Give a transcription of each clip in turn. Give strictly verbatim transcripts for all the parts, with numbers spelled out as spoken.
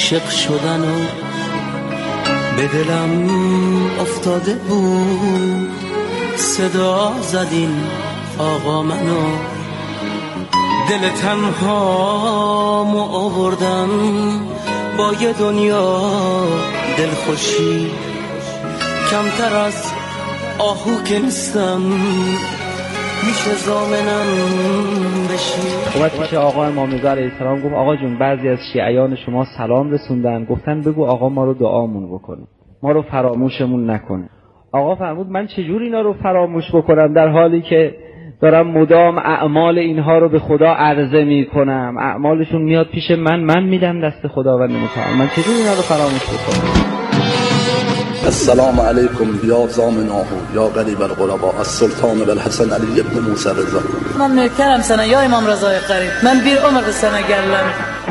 عاشق شدن و به دلم افتاده بود، صدا زدین آقا منو، دل تنهامو آوردم با یه دنیا دلخوشی، کمتر از آهو که نیستم، میشه زامنم بشی. اومد پیش آقا امام رضا علیه السلام گفت آقا جون بعضی از شیعیان شما سلام رسوندن، گفتن بگو آقا ما رو دعامون بکنه، ما رو فراموشمون نکنه. آقا فرمود من چجور اینا رو فراموش بکنم در حالی که دارم مدام اعمال اینها رو به خدا عرضه میکنم، اعمالشون میاد پیش من، من میدم دست خداوند متعال، من چجور اینا رو فراموش بکنم؟ السلام علیکم یا زامناه یا غریب الغرباء السلطان بالحسن علی ابن موسی رضا. من نکرم سنه یا امام رضای قریب، من بیر عمر سنه گلم.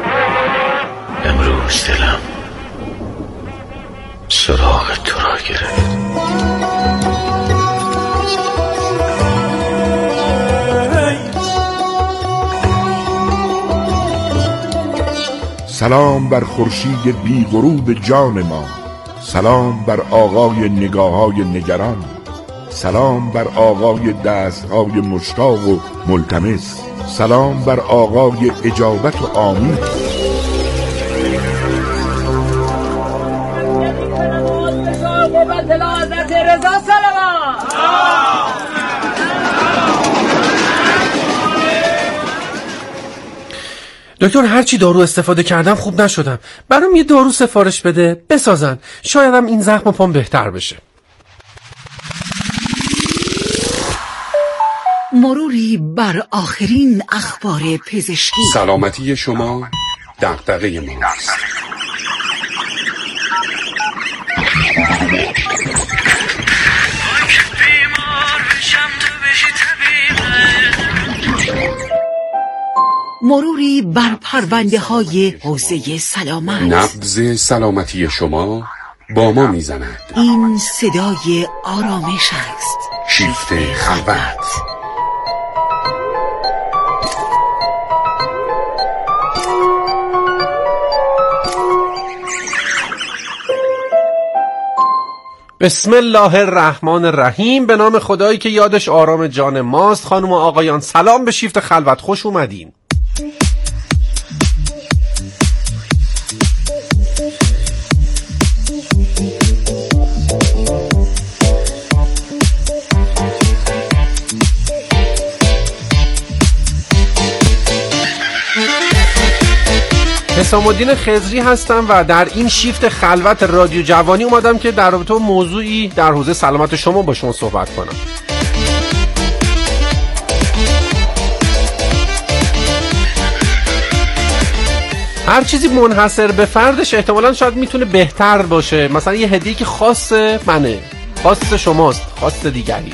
امروز دلم سراغ تو را گرفت. سلام بر خورشید بی غروب جان ما، سلام بر آقای نگاه‌های نگران، سلام بر آقای دست‌های مشتاق و ملتمس، سلام بر آقای اجابت و آمین. دکتر هرچی دارو استفاده کردم خوب نشدم، برام یه دارو سفارش بده بسازن، شایدم این زخم پام بهتر بشه. مروری بر آخرین اخبار پزشکی. سلامتی شما دغدغه ماست. مروری بر پرونده های حوزه سلامت. نبض سلامتی شما با ما میزند. این صدای آرامش است. شیفت خلوت. بسم الله الرحمن الرحیم. به نام خدایی که یادش آرام جان ماست. خانم و آقایان سلام به شیفت خلوت، خوش اومدین. حسام الدین خضری هستم و در این شیفت خلوت رادیو جوانی اومدم که در رابطه با موضوعی در حوزه سلامت شما با شما صحبت کنم. هر چیزی منحصر به فردش احتمالاً شاید میتونه بهتر باشه، مثلا یه هدیه‌ای که خاص منه، خاص شماست، خاص دیگریه.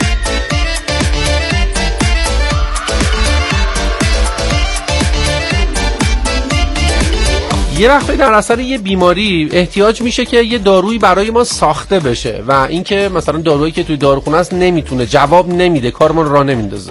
یه وقتی در اثر یه بیماری احتیاج میشه که یه دارویی برای ما ساخته بشه و اینکه مثلا دارویی که توی داروخونه است نمیتونه، جواب نمیده، کارمون راه نمیندازه.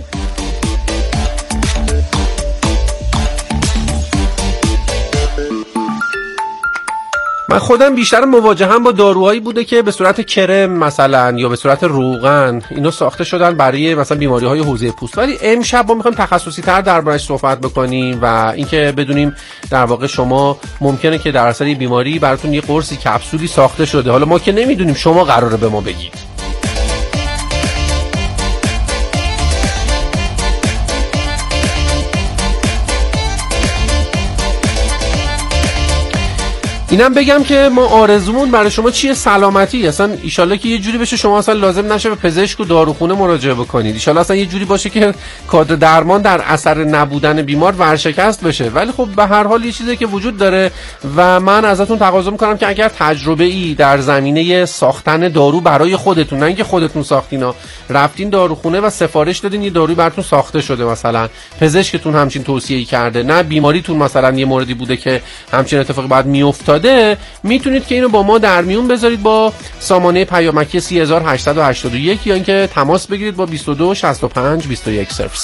من خودم بیشتر مواجهم با داروهایی بوده که به صورت کرم مثلا یا به صورت روغن اینا ساخته شدن برای مثلا بیماری‌های حوزه پوست، ولی امشب ما می‌خوایم تخصصی‌تر دربارش صحبت بکنیم و اینکه بدونیم در واقع شما ممکنه که در اثر بیماری براتون یه قرصی کپسولی ساخته شده، حالا ما که نمیدونیم، شما قراره به ما بگید. اینم بگم که ما آرزومون برای شما چیه؟ سلامتی. اصلا ایشالله که یه جوری بشه شما اصلا لازم نشه به پزشک و داروخونه مراجعه بکنید، ایشالله اصلا یه جوری باشه که کادر درمان در اثر نبودن بیمار ورشکست بشه. ولی خب به هر حال یه چیزی که وجود داره و من ازتون تقاضا میکنم که اگر تجربه ای در زمینه ساختن دارو برای خودتون، نه اینکه خودتون ساختینا، رفتین داروخونه و سفارش دادین یه دارویی براتون ساخته شده، مثلا پزشکتون همچین توصیه‌ای کرده، نه بیماریتون مثلا یه موردی بوده که همچین اتفاقی بعد میافتاد، میتونید که اینو با ما در میون بذارید با سامانه پیامکی سه هزار و هشتصد و هشتاد و یک یا اینکه تماس بگیرید با بیست و دو شصت و پنج بیست و یک صفر سه.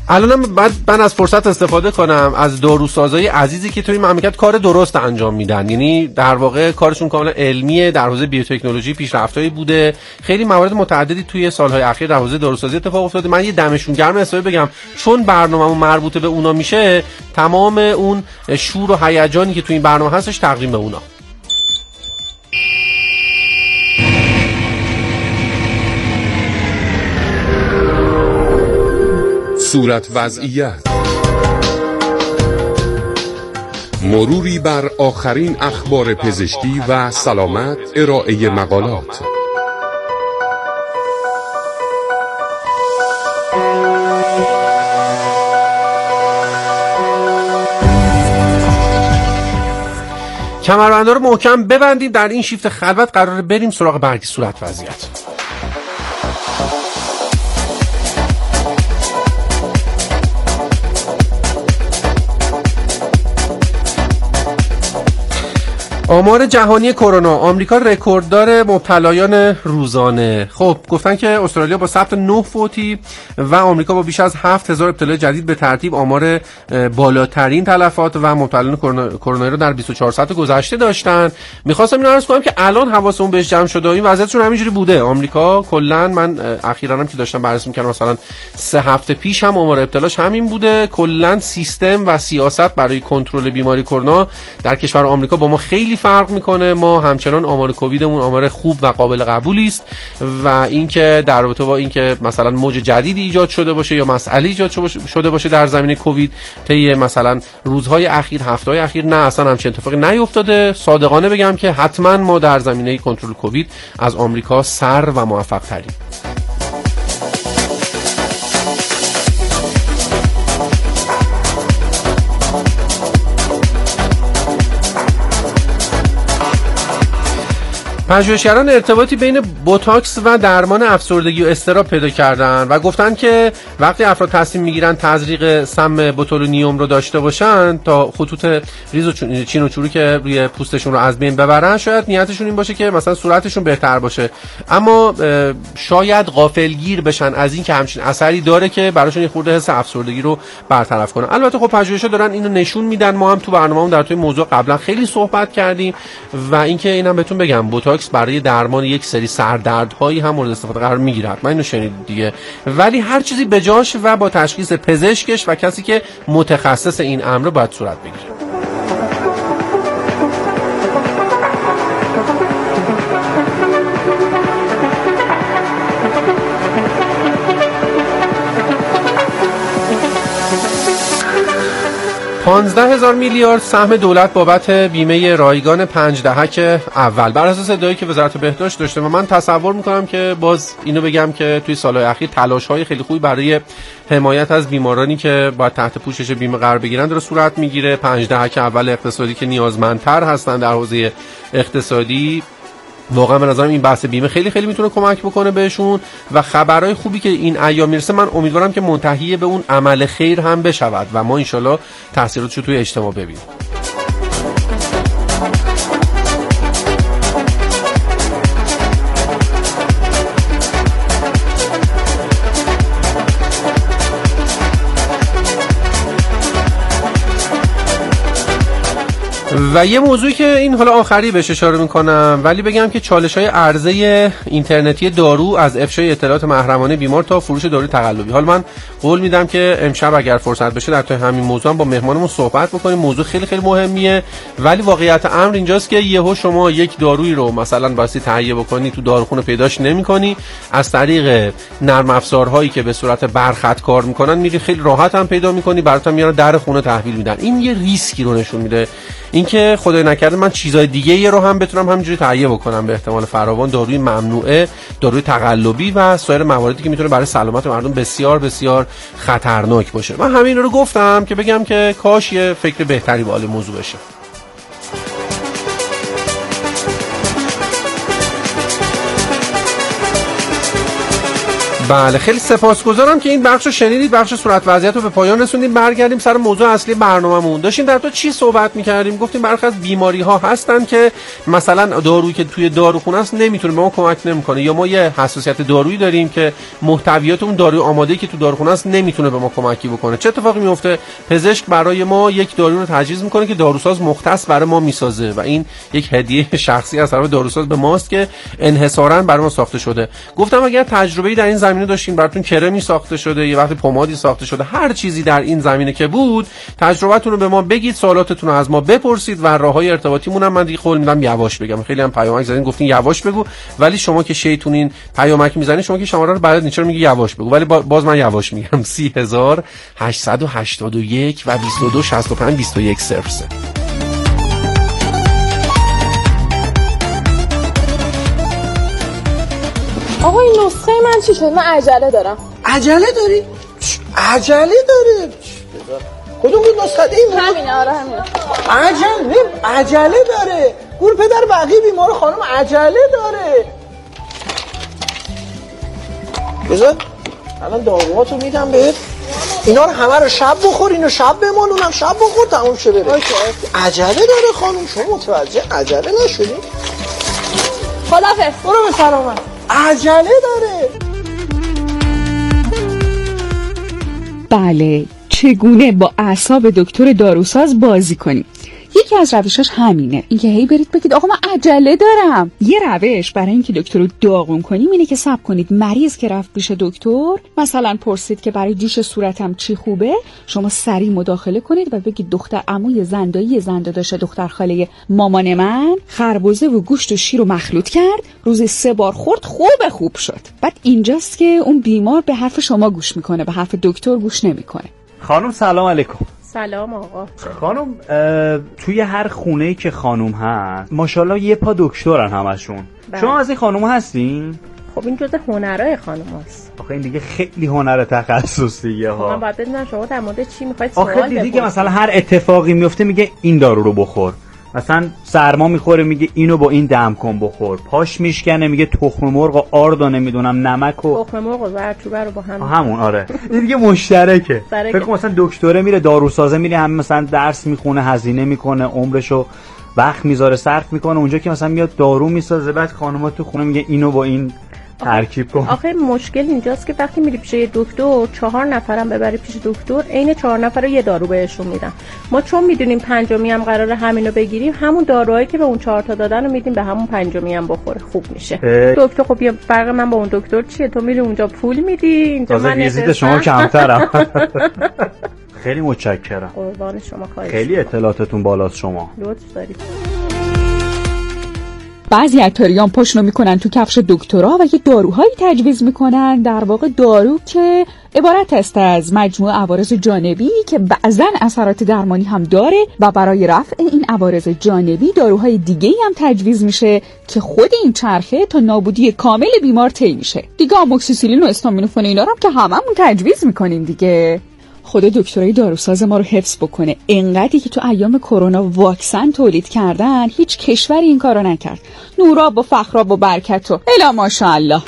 الانم بعد من از فرصت استفاده کنم از داروسازای عزیزی که توی این مملکت کار درست انجام میدن، یعنی در واقع کارشون کاملا علمیه، در حوزه بیوتکنولوژی پیشرفتایی بوده، خیلی موارد متعددی توی سالهای اخیر در حوزه داروسازی اتفاق افتاده. من یه دمشون گرم حسابی بگم، چون برنامه‌مون مربوط به اونا میشه، تمام اون شور و هیجانی که توی این برنامه هستش تقدیم به اونا. صورت وضعیت، مروری بر آخرین اخبار پزشکی و سلامت، ارائه مقالات. کمربندا رو محکم ببندید. در این شیفت خلوت قراره بریم سراغ برگی صورت وضعیت. آمار جهانی کرونا، آمریکا رکورددار مبتلایان روزانه. خب گفتن که استرالیا با ثبت نه فوتی و آمریکا با بیش از هفت هزار ابتلای جدید به ترتیب آمار بالاترین تلفات و مبتلایان کرونا رو در بیست و چهار ساعت گذشته داشتن. می‌خواستم اینو عرض کنم که الان حواسمون بهش جمع شده، این وضعیتشون همینجوری بوده. آمریکا کلاً، من اخیراً هم که داشتم بررسی می‌کردم، مثلا سه هفته پیش هم آمار ابتلاش همین بوده. کلاً سیستم و سیاست برای کنترل بیماری کرونا در کشور آمریکا با ما خیلی فرق میکنه. ما همچنان آمار کوویدمون آمار خوب و قابل قبولی است و اینکه در رابطه با اینکه مثلا موج جدیدی ایجاد شده باشه یا مسئله ایجاد شده باشه در زمینه کووید طی مثلا روزهای اخیر، هفته‌های اخیر، نه اصلا همچین اتفاقی نیفتاده. صادقانه بگم که حتما ما در زمینه کنترل کووید از آمریکا سر و موفق تریم. پژوهشگران ارتباطی بین بوتاکس و درمان افسردگی و اضطراب پیدا کردن و گفتن که وقتی افراد تصمیم میگیرن تزریق سم بوتولونیوم رو داشته باشن تا خطوط ریز و چین و چروک روی پوستشون رو از بین ببرن، شاید نیتشون این باشه که مثلا صورتشون بهتر باشه، اما شاید غافلگیر بشن از این که همچین اثری داره که براشون یه خورده حس افسردگی رو برطرف کنه. البته خب پژوهش‌ها دارن اینو نشون میدن. ما هم تو برنامه‌مون در توی موضوع قبلا خیلی صحبت کردیم و اینکه اینم بهتون بگم بوتاکس برای درمان یک سری سردردهایی هم مورد استفاده قرار میگیره. من اینو شنیدید دیگه، ولی هر چیزی به جاش و با تشخیص پزشکش و کسی که متخصص این امر باید صورت بگیره. پانزده هزار میلیارد سهم دولت بابت بیمه رایگان پنج دهک اول بر اساس ادعایی که وزارت بهداشت داشته و من تصور میکنم که باز اینو بگم که توی سالهای اخیر تلاش‌های خیلی خوبی برای حمایت از بیمارانی که باید تحت پوشش بیمه قرار بگیرن داره صورت میگیره. پنج دهک اول اقتصادی که نیازمندتر هستن در حوزه اقتصادی، واقعا من نظرم این بحث بیمه خیلی خیلی میتونه کمک بکنه بهشون و خبرهای خوبی که این ایام میرسه من امیدوارم که منتهی به اون عمل خیر هم بشود و ما انشالله تاثیراتش رو توی اجتماع ببینیم. و یه موضوعی که این حالا آخری بهش اشاره میکنم، ولی بگم که چالش‌های عرضه اینترنتی دارو از افشای اطلاعات محرمانه بیمار تا فروش داروی تقلبی. حالا من قول میدم که امشب اگر فرصت بشه در طی همین موضوع هم با مهمانمون صحبت بکنیم. موضوع خیلی خیلی مهمیه، ولی واقعیت امر اینجاست که یهو شما یک دارویی رو مثلا واسه تهیه بکنی تو داروخونه پیداش نمی‌کنی، از طریق نرم افزارهایی که به صورت برخط کار میکنن میری خیلی راحت هم پیدا می‌کنی، برات میارن در خونه تحویل میدن. این یه ریسکی رو نشون میده، اینکه خدای نکرده من چیزای دیگه ای رو هم بتونم همینجوری تهیه بکنم به احتمال فراوان، داروی ممنوعه، داروی تقلبی و سایر مواردی که میتونه برای سلامت مردم بسیار بسیار خطرناک باشه. من همین رو گفتم که بگم که کاش یه فکر بهتری به حال موضوع بشه. بله خیلی سپاسگزارم که این بخش رو شنیدید، بخش صورت وضعیت رو به پایان رسوندیم. برگردیم سر موضوع اصلی برنامه‌مون. داشتیم در تو چی صحبت می‌کردیم؟ گفتیم برخی از بیماری‌ها هستن که مثلا دارویی که توی داروخونه است نمیتونه به ما کمک نمی‌کنه، یا ما یه حساسیت دارویی داریم که محتویات اون داروی آماده‌ای که تو داروخونه است نمیتونه به ما کمکی بکنه. چه اتفاقی میفته؟ پزشک برای ما یک دارو رو تجویز می‌کنه که داروساز مختص برای ما میسازه و این یک هدیه شخصی از طرف داروساز به ماست که انحصاراً برای ما ساخته شده. گفتم اگر تجربه‌ای در این زمینه داشتین، براتون کرمی ساخته شده، یه وقت پمادی ساخته شده، هر چیزی در این زمینه که بود، تجربه‌تون رو به ما بگید، سوالاتتون رو از ما بپرسید و راههای ارتباطیمون هم من دیگه قول میدم یواش بگم. خیلی هم پیامک زدین گفتین یواش بگو، ولی شما که شیطونین پیامک میزنین، شما که شماره رو برات نیچر میگی یواش بگو، ولی باز من یواش میگم. سی هزار هشتصد و هشتاد و یک و بیست و دو شصت و پنج بیست و یک صفر سه. آقا این نسخه من چی شد؟ من عجله دارم. عجله داری؟ عجله داره؟ کدوم بود نسخه این؟ همینه. آره همینه. عجله عجله داره. گور پدر بقیه بیمار خانم عجله داره. بذار الان داروهاتو میدم بهت، اینا رو همه رو شب بخور، اینو شب بمون، اونم شب بخور، تموم شه بره. اوکی. عجله داره خانم، شما متوجه عجله نشدی؟ خدافظ. برو به سلامت. عجله داره. بله، چگونه با اعصاب دکتر داروساز بازی کنیم؟ یکی از روشاش همینه، اینکه هی برید بگید آقا من عجله دارم. یه روش برای اینکه دکتر رو داغون کنیم اینه که صبر کنید مریض که رفت پیش دکتر مثلا پرسید که برای جوش صورتم چی خوبه، شما سریع مداخله کنید و بگید دختر عموی زندایی زنده داشته دختر خاله مامان من خربزه و گوشت و شیر رو مخلوط کرد، روزی سه بار خورد، خوب خوب شد. بعد اینجاست که اون بیمار به حرف شما گوش میکنه، به حرف دکتر گوش نمیکنه. خانم سلام علیکم. سلام آقا. خانم توی هر خونه‌ای که خانم هست ماشاءالله یه پا دکترن همشون. بله. شما از این خانم هستین؟ خب این جزء هنرهای خانم هست. آخه این دیگه خیلی هنر تخصصیه ها. من باید بدونم شما در مورد چی میخواید سوال بپرسید. آخه دیدی که مثلا هر اتفاقی میفته میگه این دارو رو بخور، مثلا سرما میخوره میگه اینو با این دم کن بخور، پاش میشکنه میگه تخم مرغ و آرد و نمیدونم نمک و تخم مرغ و زردچوبه رو با هم همون. آره این دیگه مشترکه. فکر کن مثلا دکتره میره داروسازه میره هم مثلا درس میخونه، هزینه میکنه، عمرشو وقت میذاره صرف میکنه، اونجا که مثلا میاد دارو میسازه، بعد خانوما تو خونه میگه اینو با این ترکیب کن. آخه مشکل اینجاست که وقتی میری پیش دکتر چهار نفرم ببری پیش دکتر، عین چهار نفر رو یه دارو بهشون میدن. ما چون میدونیم پنجمی هم قراره همینو بگیریم، همون داروهایی که به اون چهار تا دادن رو میدیم به همون پنجمی هم بخوره، خوب میشه. دکتر خب یه فرق من با اون دکتر چیه؟ تو میری اونجا پول میدی، اینجا من ویزیت شما کمترم. خیلی متشکرم. قربان شما. خواهش. خیلی اطلاعاتتون بالاست شما. لطف دارید. بعضی عطاریان پاشونو میکنن تو کفش دکترا و یه داروهایی تجویز میکنن، در واقع دارو که عبارت است از مجموعه عوارض جانبی که بعضن اثرات درمانی هم داره و برای رفع این عوارض جانبی داروهای دیگه‌ای هم تجویز میشه که خود این چرخه تا نابودی کامل بیمار طی میشه. دیگه آموکسیسیلین و استامینوفن اینا رو هم که هممون تجویز میکنیم دیگه. خدا دکترای داروساز ما رو حفظ بکنه. اینقدری که تو ایام کرونا واکسن تولید کردن هیچ کشوری این کارو نکرد. نوراب و فخراب و برکت و الا ماشاءالله.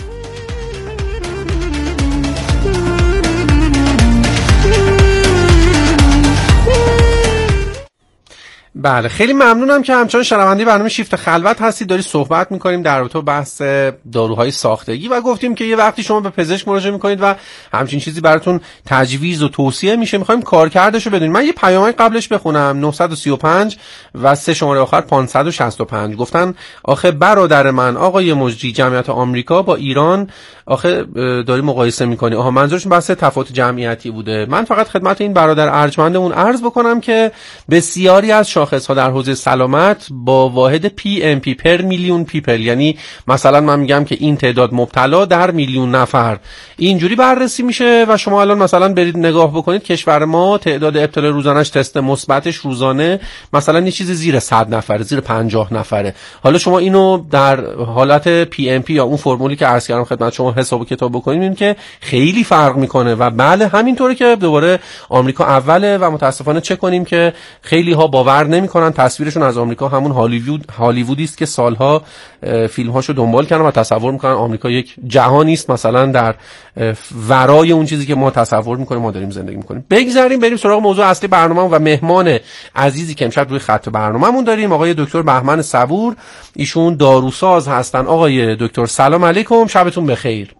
بله خیلی ممنونم که همچنان شنونده برنامه شیفت خلوت هستید. داری صحبت میکنیم در رابطه با بحث داروهای ساختگی و گفتیم که یه وقتی شما به پزشک مراجعه میکنید و همچین چیزی براتون تجویز و توصیه میشه، میخوایم کارکردشو بدونید. من یه پیامک قبلش بخونم. نه سه پنج و سه شماره آخر پانصد و شصت و پنج گفتن آخه برادر من آقای مجری جمعیت آمریکا با ایران آخه داری مقایسه میکنی. آها منظورشون بحث تفاوت جمعیتی بوده. من فقط خدمت این برادر ارجمندمون عرض بکنم که بسیاری از شاخص‌ها در حوزه سلامت با واحد پی ام پی پر میلیون پیپل، یعنی مثلا من میگم که این تعداد مبتلا در میلیون نفر اینجوری بررسی میشه و شما الان مثلا برید نگاه بکنید کشور ما تعداد ابتلا روزانه‌اش تست مثبتش روزانه مثلا یه چیزی زیر صد نفره، زیر پنجاه نفره. حالا شما اینو در حالت پی ام پی یا اون فرمولی که عرض کردم خدمت شما حساب و کتاب بکنید این که خیلی فرق میکنه و بله همینطوره که دوباره آمریکا اوله و متاسفانه چه کنیم که خیلی ها باور میکنن. تصویرشون از آمریکا همون هالیوود هالیوودی است که سالها فیلم‌هاشو دنبال کردن و تصور میکنن آمریکا یک جهانی است مثلا در ورای اون چیزی که ما تصور میکنیم ما داریم زندگی میکنیم. بگذاریم بریم سراغ موضوع اصلی برنامه و مهمان عزیزی که امشب روی خط برنامه‌مون داریم، آقای دکتر بهمن صبور. ایشون داروساز هستن. آقای دکتر سلام علیکم، شبتون بخیر.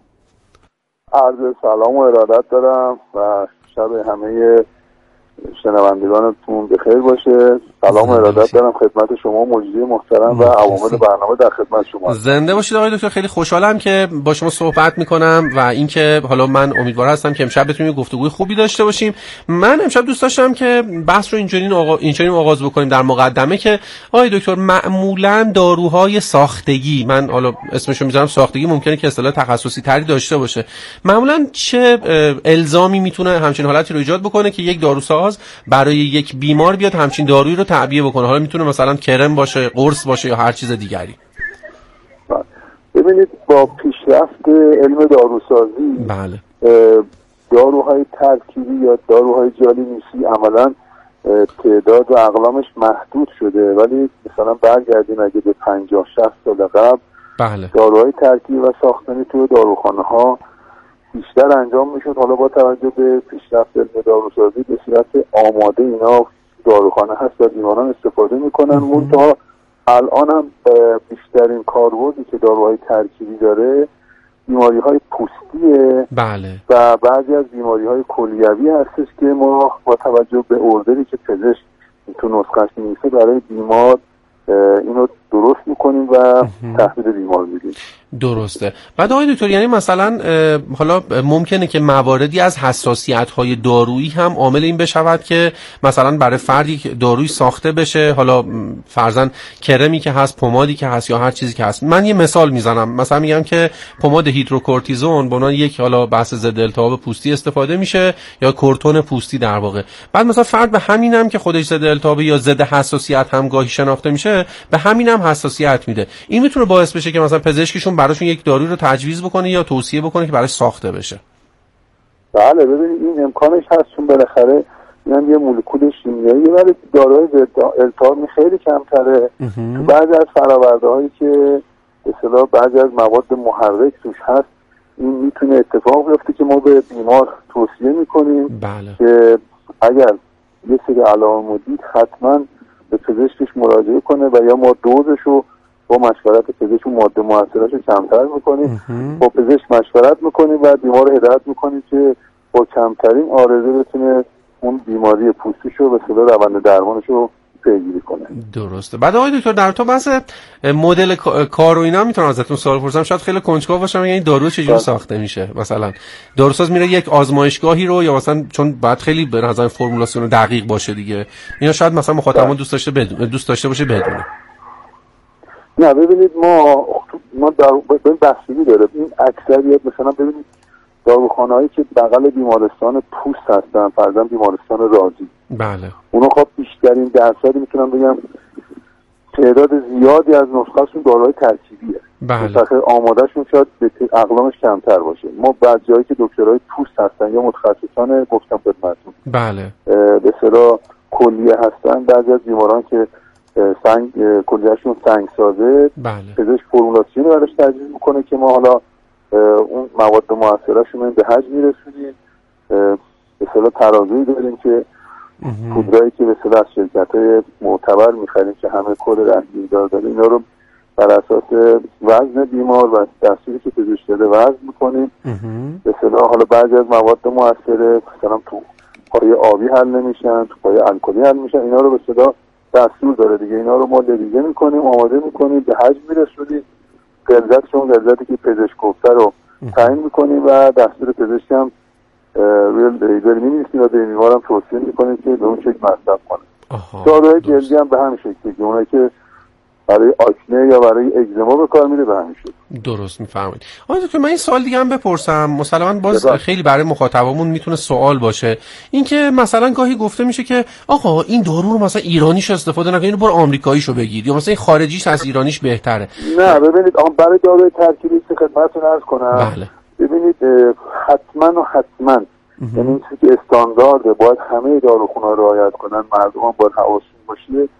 عرض سلام و ارادت دارم و شب همه شنوندگانتون بخیر باشه. سلام و ارادت دارم خدمت شما مجری محترم و عوامل برنامه در خدمت شما. زنده باشید آقای دکتر. خیلی خوشحالم که با شما صحبت میکنم و اینکه حالا من امیدوار هستم که امشب بتونیم گفتگوی خوبی داشته باشیم. من امشب دوست داشتم که بحث رو اینجوری آقا اینجوری آغاز بکنیم در مقدمه که آقای دکتر معمولا داروهای ساختگی، من حالا اسمشو میذارم ساختگی، ممکنه که اصطلاح تخصصی تری داشته باشه، معمولا چه الزامی میتونه همچین حالتی رو ایجاد بکنه که یک داروساز برای یک بیمار بیاد همچین دارویی رو تعبیه بکنه؟ حالا میتونه مثلا کرم باشه، قرص باشه یا هر چیز دیگری. ببینید با پیشرفت علم داروسازی بله داروهای ترکیبی یا داروهای جالینوسی عملا تعداد و اقلامش محدود شده، ولی مثلا برگردیم اگه به پنجاه شصت سال قبل بله داروهای ترکیبی و ساختنی توی داروخانه ها بیشتر انجام میشد. حالا با توجه به پیشرفت علم داروسازی به صورت آماده اینا داروخانه هست و بیماران استفاده میکنن. منتها الان هم بیشترین کاربردی که داروهای ترکیبی داره بیماری های پوستیه بله و بعضی از بیماری های کلیوی هستش که ما با توجه به اوردری که پزشک تو نسخه‌اش می‌نویسه برای بیمار اینو درست میکنیم و تحویل بیمار میدیم. درسته. بعد آقای دکتر یعنی مثلا حالا ممکنه که مواردی از حساسیت‌های دارویی هم عامل این بشود که مثلا برای فردی که دارویی ساخته بشه، حالا فرضاً کرمی که هست، پمادی که هست یا هر چیزی که هست، من یه مثال میزنم، مثلا میگم که پماد هیدروکورتیزون به عنوان یک حالا بحث ضد التهاب پوستی استفاده میشه یا کورتون پوستی در واقع، بعد مثلا فرد به همینم که خودش ضد التهاب یا ضد حساسیت هم گاهی شناخته میشه به همینم حساسیت میده. این میتونه باعث بشه که مثلا پزشکشون براشون یک داروی رو تجویز بکنه یا توصیه بکنه که براش ساخته بشه. بله ببینید این امکانش هست، چون بالاخره اینم یه مولکول شیمیایی ولی داروهای ضد التهاب خیلی کمتره. تو بعضی از فرآورده‌هایی که به اصطلاح بعضی از مواد محرک توش هست این میتونه اتفاق بیفته که ما به بیمار توصیه میکنیم بله. که اگر یه سری علائم دید حتما به پزشکش مراجعه کنه و یا ما دوزشو با مشورت پزشک ماده مؤثراشو کمتر میکنیم، با پزشک مشورت میکنیم و بیمار رو هدایت میکنیم که با کمترین عارضه بتونه اون بیماری پوستیشو به اصطلاح روند درمانشو پیگیری کنه. درسته. بعد آقای دکتر در تو بحث مدل کار و اینا میتونم ازتون سوال بپرسم؟ شاید خیلی کنجکاو باشم یعنی دارو چجوری ساخته میشه؟ مثلا داروساز میره یک آزمایشگاهی رو یا مثلا چون باید خیلی به نظر فرمولاسیون دقیق باشه دیگه، اینا شاید مثلا مخاطبمون دوست داشته بدون دوست داشته باشه بدونه. نه ببینید ما ما در این بحثی داره. این اکثریت مثلا ببینید داروخانه‌هایی که بغل بیمارستان پوست هستن، فرضاً بیمارستان رازی، بله اونا خب بیشترین درصدی میتونم بگم تعداد زیادی از نسخه‌شون داروهای ترکیبیه. بله. مثلا آمادهشون شاید به اقلامش کمتر باشه. ما بعد جایی که دکترای پوست هستن یا متخصصان گفتم خدمتتون بله به اصطلاح کلیه هستن، بعضی از بیماران که سنگ کلیهشون سنگ سازه بله. پزشک فرمولاسیون براش تجویز میکنه که ما حالا اون مواد مؤثراشون به حجم میرسونیم. به اصطلاح ترازویی داریم که پودرایی که به اصطلاح از شرکت‌های معتبر می‌خریم که همه کد رنگی‌دار داره، اینا رو بر اساس وزن بیمار و دستوری که پزشک داده وزن می‌کنیم. به اصطلاح حالا بعضی از مواد مؤثر مثلا تو پای آبی حل نمیشن، تو پای الکلی حل میشن، اینا رو به اصطلاح دستور داره دیگه، اینا رو ما دیگه می‌کنیم، آماده می‌کنیم، به حجم میرسونیم، غلظتشون غلظتی که پزشک گفته رو تعیین می‌کنیم و دستور پزشک هم روی لیبل می‌نویسیم و به بیمارم توصیه می‌کنیم که به اون شکل مصرف کنه. داروهای جلدی هم به همین شکلی که اونایی که برای آکنه یا برای اگزما به کار میره به همین شکل. درست می‌فرمایید. آقا دکتر من این سوال دیگه هم بپرسم، مثلا باز بدا. خیلی برای مخاطبمون میتونه سوال باشه، اینکه مثلا گاهی گفته میشه که آقا این دارو رو مثلا ایرانیش استفاده نکن، اینو برو آمریکاییشو بگیر، یا مثلا این خارجیش از ایرانیش بهتره. نه ببینید آن برای داروی ترکیبی که خدمتتون عرض کنم، بله. ببینید حتما و حتما یعنی چیزی که استاندارده باید همه داروخونه‌ها رعایت کنن، مردم باید حواسشون باشه،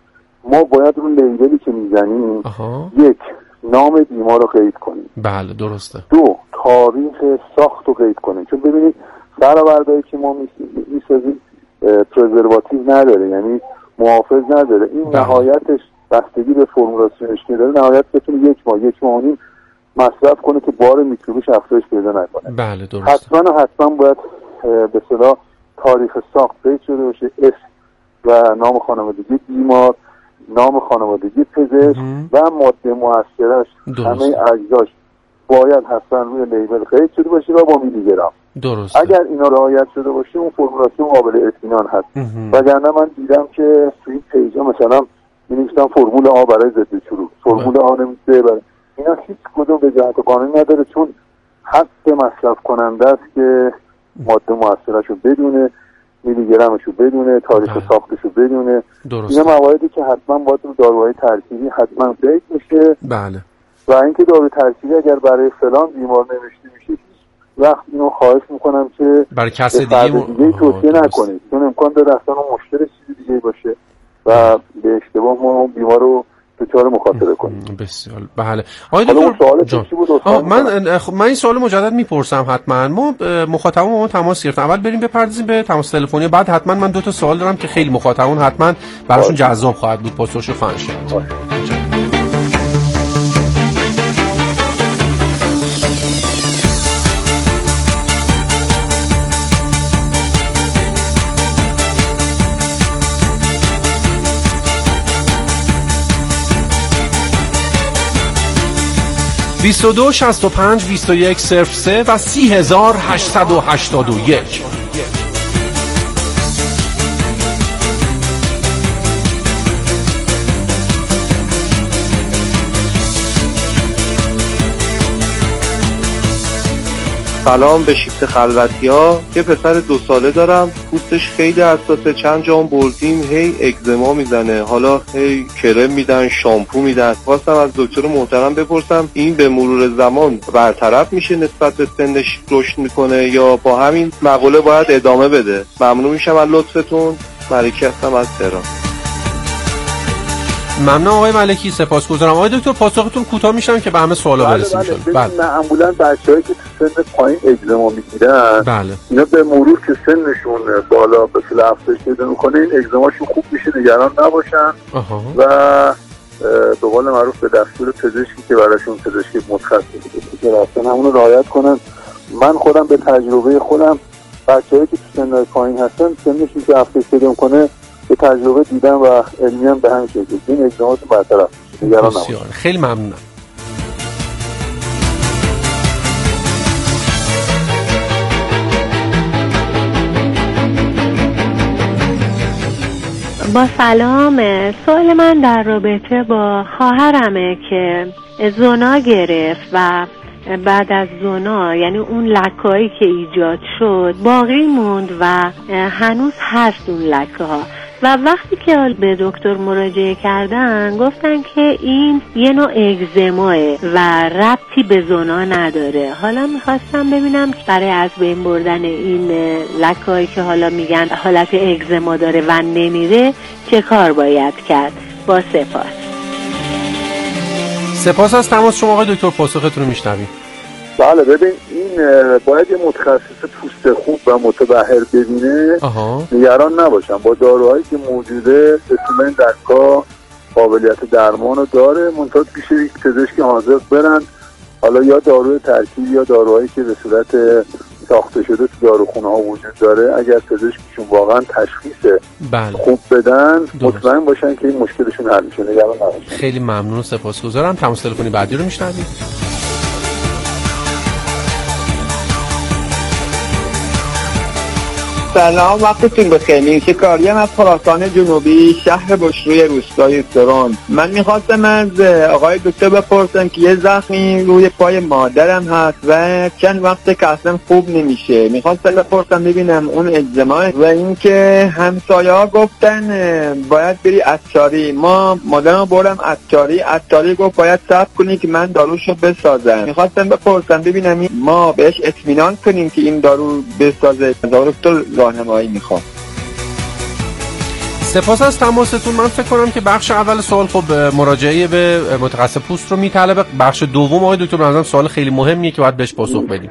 ما باید رو لیبلی که میزنیم یک نام بیمار رو قید کنیم. بله درسته. دو تاریخ ساخت رو قید کنیم، چون ببینید فرآوردهایی که ما میسازیم پرزرواتیو نداره، یعنی محافظ نداره. این بله. نهایتش بستگی به فرمولاسیونش که داره، نهایت بتونه یک ماه یک ماه نیم مصرف کنه که بار میکروبش افزایش پیدا نکنه. بله درسته. حتما حتما باید به اصطلاح تاریخ ساخت قید شده باشه، اسم و نام خانوادگی بیمار، نام خانوادگی پزشک و ماده مؤثرش، همه اجزاش باید حتما روی لیبل قید شده باشه و با میلی گرم. درسته. اگر اینا رعایت شده باشه اون فرمولاسیون قابل اطمینان هست. وگرنه من دیدم که توی این پیجا مثلا می‌نویسن فرمول آ برای ضد چروک، فرمول آ نمیشه برای اینا، هیچ کدوم به جهت قانونی نداره، چون حق مصرف کننده است که ماده مؤثرشو بدونه، میلی گرمشو بدونه، تاریخ بله. ساختشو بدونه. اینا مواردی که حتما باید رو داروهای ترکیبی حتما قید میشه. بله. و اینکه داروی ترکیبی اگر برای فلان بیمار نوشته میشه وقت اینو خواهش میکنم که برای کس دیگه دیگه توصیه نکنید، چون امکان داره اصلا اون مشکل چیزی دیگه باشه و به اشتباه ما بیمار رو دچار مخاطره کنیم. بسیار بله. آقای دکتر من خب من این سوال مجدد میپرسم. حتما ما مخاطبون ما تماس گرفتن، اول بریم بپردازیم به تماس تلفنی، بعد حتما من دو تا سوال دارم که خیلی مخاطبون حتما براشون جذاب خواهد بود پاسخشو خواهند شد. بیست و دو شصت و پنج بیست و یک صفر سه و سی هزار هشتصد و هشتاد و یک. سلام، به شیفت خلوتی ها. یه پسر دو ساله دارم، پوستش خیلی حساسه، چند جام بردیم هی اگزما میزنه، حالا هی کرم میدن، شامپو میدن. خواستم از دکتر محترم بپرسم این به مرور زمان برطرف میشه نسبت به سنش رشد میکنه یا با همین مقوله باید ادامه بده؟ ممنون میشم از لطفتون. ملکی هستم از تهران. ممنون آقای ملکی، سپاسگزارم. آقای دکتر پاسختون کوتاه میشم که به همه سوالا برسیم ان شاءالله. بله معمولا بچه‌هایی که تو سن پایین اگزما میگیرن بله اینا به مرور که سنشون بالا به اصطلاح افزایش پیدا میکنه این اگزماشون خوب میشه، نگران نباشن. آها. و به قول معروف به دستور پزشکی که براشون پزشکی متخصص که رفتن همون رو رعایت کنن. من خودم به تجربه خودم بچه‌هایی که تو سن پایین هستن سنشون که افزایش پیدا میکنه به تجربه دیدم و علمی هم به همین شکل این اجزامات برطرف میشه، نگران نباشید. خیلی ممنونم. با سلام، سوال من در رابطه با خواهرمه که زنا گرفت و بعد از زنا یعنی اون لکه‌ای که ایجاد شد باقی موند و هنوز هست اون لکه ها و وقتی که به دکتر مراجعه کردن گفتن که این یه نوع اگزماه و ربطی به زنا نداره. حالا میخواستم ببینم برای از بین بردن این لکه‌ای که حالا میگن حالت اگزما داره و نمیره چه کار باید کرد؟ با سپاس. سپاس از تماس شما آقای دکتر، پاسختون رو میشنویم. بله ببین این باید یه متخصص پوست خوب و متبحر ببینه. آها. نگران نباشن، با داروهایی که موجوده استمن دکا قابلیت درمان رو داره، منتها پیش یک پزشک حاضر برن، حالا یا داروی ترکیبی یا داروهایی که به صورت ساخته شده تو داروخونه ها وجود داره. اگر پزشکشون واقعا تشخیص بله. خوب بدن مطمئن باشن که این مشکلشون حل میشه، نگران نباشن. خیلی ممنون و سپاسگزارم. تماس تلفنی بعدی رو میشنویم. سلام، وقتتون بخیر. میشه کاریم از خراسان جنوبی، شهر بشروی، روستای سرون. من میخواستم از آقای دکتر بپرسم که یه زخمی روی پای مادرم هست و چند وقت که اصلا خوب نمیشه. میخواستم بپرسم ببینم اون اگزما و اینکه همسایه ها گفتن باید بری عطاری. ما مادرم بردم عطاری، عطاری گفت باید صبر کنی که من داروشو بسازم. میخواستم بپرسم ببینم ما بهش اطمینان کنیم که این دارو بسازه. دکتر راهنمایی میخوام. سپاس از تماستون. من فکر کنم که بخش اول سوال خب مراجعه به متخصص پوست رو میطلبه. بخش دوم آقای دکتر بنظرم سوال خیلی مهمیه که باید بهش پاسخ بدیم.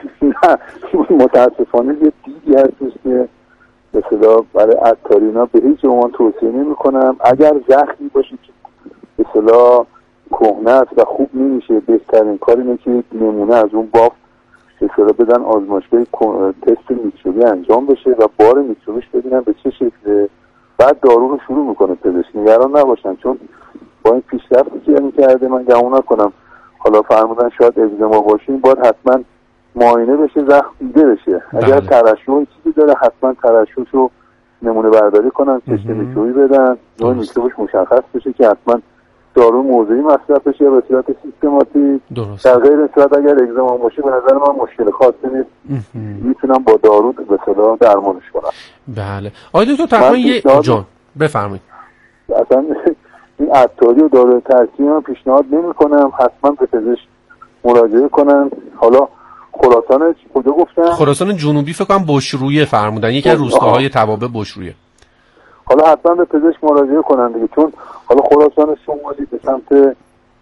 متاسفانه یه دیگی هستش که به اصطلاح برای عطاری اینا به هیچ عنوان توصیه نمی‌کنم. اگر زخمی باشه که به اصطلاح کهنه است و خوب نمیشه، بهترین کار اینه که نمونه از اون بافت به اصطلاح بدن آزمایشگاه تست میکروبی انجام بشه و بار میکروبیش ببینن به چه شکله، بعد دارو رو شروع میکنه پزشک. نگران نباشن، چون با این پیشرفتی که می‌کرده من گمان نکنم حالا فرمودن شاید اگزما باشه، این باید حتما معاینه بشه، زخم دیده بشه. اگر ترشح چیزی داره حتما ترشحش رو نمونه برداری کنن، تست میکروبی بدن، نوع میکروبش مشخص بشه که حتما دارو موضعی مصرف بشه به صورت سیستماتیک. در غیر این صورت اگر اگزما باشه به نظر من مشکل خاصی نیست، میتونم با دارو به اصطلاح درمانش کنم. بله آقای دکتر تقریبا یه جان بفرمایید. اصلا این عطاری و دارو ترکیبی من پیشنهاد نمی‌کنم، حتما به پزشک مراجعه کنن. حالا خراسان کجا گفتن؟ خراسان جنوبی فکر کنم بشرویه فرمودن، یکی از روستاهای توابع بشرویه. حالا حتما به پزشک مراجعه کنن دیگه، چون حالا خراسان شمالی به سمت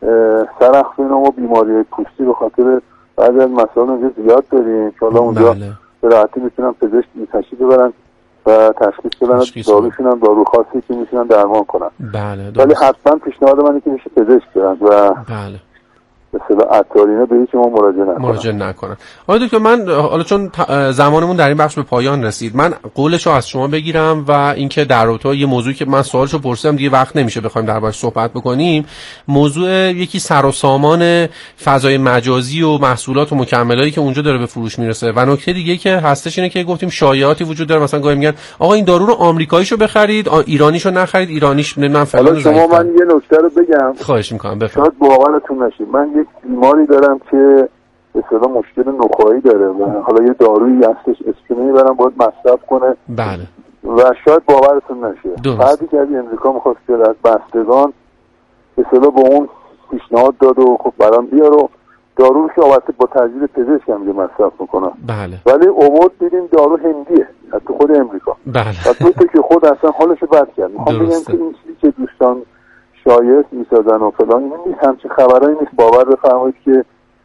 سرخفینا و بیماری پوستی به خاطر بعضی از مسائل اونجا زیاد داریم که حالا اونجا به راحتی میتونن پزشک تشخیص ببرن و تشخیص بدن داروشون هم دارو خاصی که میتونن درمان کنن. بله ولی حتما پیشنهاد من اینه که میشه پزشک برن و بله به اصطلاح عطارینه به هیچ ما مراجعه نکنن. مراجعه نکنن. آقای دکتر من حالا چون زمانمون در این بخش به پایان رسید، من قولشو از شما بگیرم و اینکه در رابطه یه موضوعی که من سوالشو پرسیدم دیگه وقت نمیشه بخوایم دربارش صحبت بکنیم، موضوع یکی سر و سامان فضای مجازی و محصولات و مکملایی که اونجا داره به فروش میرسه و نکته دیگه که هستش اینه که گفتیم شایعاتی وجود داره، مثلا گاهی میگن آقا این دارو رو آمریکاییشو بخرید، ایرانیشو نخرید، ایرانیش نمیدونم فلان. شما من یه نکته رو بگم خواهش میکنم بفرمایید. شاید باورتون نشه، من یک بیماری دارم که به اصطلاح مشکل نخاعی داره و حالا یه دارویی هستش اسپرین میبرم باید مصرف کنه. بله. و شاید باورتون نشه بعدی که از امریکا میخواست بیاد از بستگان به اصطلاح به اون پیشنهاد داد و خب برام بیار و دارو رو که البته با تجویز پزشک هم مصرف میکنم. بله. ولی اوورد دیدیم دارو هندیه حتی خود امریکا. بله. و تو که خود اصلا حالش بد کرد. میخوام بگم که این چیزی که دوستان شایعه میسازن و فلان این نیست، همچین خبرایی نیست. باور بفرمایید که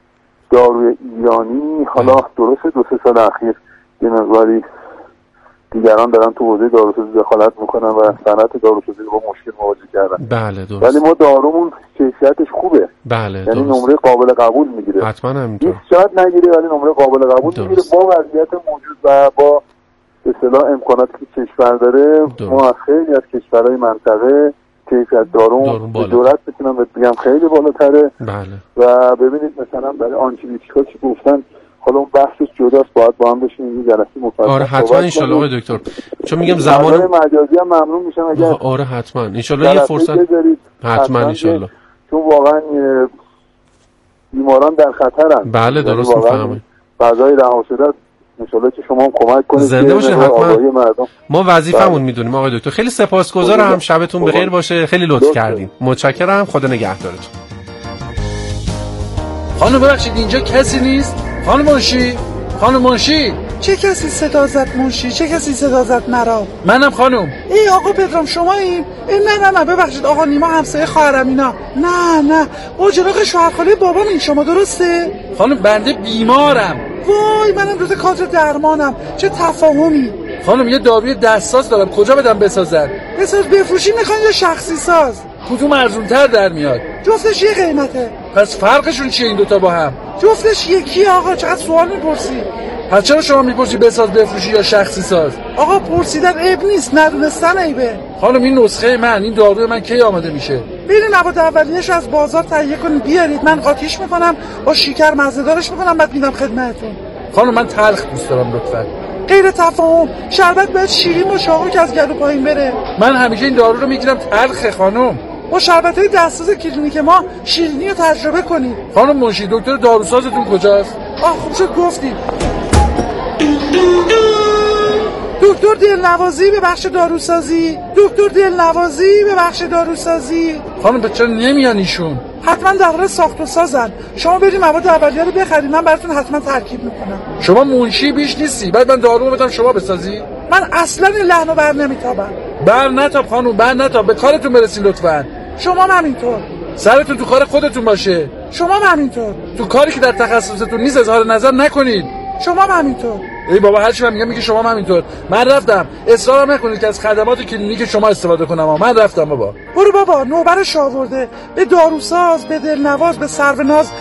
داروی ایرانی حالا درسته دو سه سال اخیر یه مقداری دیگران دارن تو حوزه داروسازی دخالت میکنن و صنعت داروسازی با مشکل مواجه کردن. بله درست. ولی ما دارومون کیفیتش خوبه. بله یعنی نمره قابل قبول میگیره. حتما همینطور. شاید نگیره ولی نمره قابل قبول میگیره با وضعیت موجود و با به اصطلاح امکاناتی که کشور داره. ما از خیلی از کشورهای منطقه کیفیت دارو به جرات میتونم بگم خیلی بالاتره. بله. و ببینید مثلا برای آنتیبیوتیکا چی گفتن، حالا اون بحثش جداست، باید با هم بشینیم این جلسه مفصل. آره حتما ان شاء الله آقای دکتر، چون میگم زمان مجازی هم ممنون میشم اگر آره حتما ان شاء الله یه فرصت حتما ان شاء الله، چون واقعا بیماران در خطرن. بله درست میفهمم. فضای رها شده ان شاء الله که شما هم کمک کنید زنده باشه. حتما ما وظیفمون میدونیم آقای دکتر. خیلی سپاسگزارم، شبتون بخیر باشه، خیلی لطف کردین، متشکرم، خدا نگهدارتون. خانم ببخشید اینجا کسی نیست؟ خانم منشی، خانم منشی. چه کسی صدا زد منشی؟ چه کسی صدا زد مرا؟ منم خانم. ای آقا پدرام شما این؟ ای نه نه نه ببخشید آقا نیما همسایه خواهرم اینا. نه نه اجاق شوهرخاله بابام این شما درسته؟ خانم بنده بیمارم. وای منم روز کادر درمانم. چه تفاهمی؟ خانم یه داروی دستساز دارم، کجا بدم بسازن؟ بساز بفروشی میخوان یا شخصی ساز؟ کدوم ارزون‌تر در میاد؟ جفتش یه قیمته. پس فرقشون چیه این دوتا با هم؟ جفتش یکی آقا، چقدر سوال میپرسی؟ پس چرا شما میپرسی بساز بفروشی یا شخصی ساز؟ آقا پرسیدن عیب نیست، ندونستن عیبه. خانم این نسخه من، این داروی من کی آماده میشه؟ برید مواد اولیه‌شو از بازار تهیه کنید بیارید، من قاطیش میکنم، با شکر مزه‌دارش میکنم، بعد میدم خدمتتون. خانم من تلخ دوست دارم لطفاً. غیر تفاهم، شربت باید شیرین باشه آقا که از گلو پایین بره. من همیشه این دارو رو میگیرم تلخه خانم. با شربت‌های دستساز کلینیک ما شیرینی رو تجربه کنید. خانم منشی دکتر داروسازتون کجاست؟ آه خوب شد گفتید. دکتر دلنوازی به بخش داروسازی، دکتر دلنوازی به بخش داروسازی. خانم به چرا نمیان ایشون؟ حتما در حال ساخت و سازن. شما برید مواد اولیه رو بخرید، من براتون حتما ترکیب میکنم. شما منشی بیش نیستی، بعد من دارو رو بدم شما بسازی؟ من اصلا این لحنو بر نمیتابم. بر نتاب خانوم، بر نتاب، به کارتون برسین لطفاً. شما هم همینطور. سرتون تو کار خودتون باشه. شما هم همینطور. تو کاری که در تخصصتون نیست اظهار نظر نکنید. شما هم همینطور. ای بابا هر چی من میگم میگه شما هم همینطور. من رفتم. اصرار نکنید که از خدمات کلینیک شما استفاده کنم. من رفتم بابا. برو بابا، نوبرش آورده. به داروساز، به دلنواز، به سروناز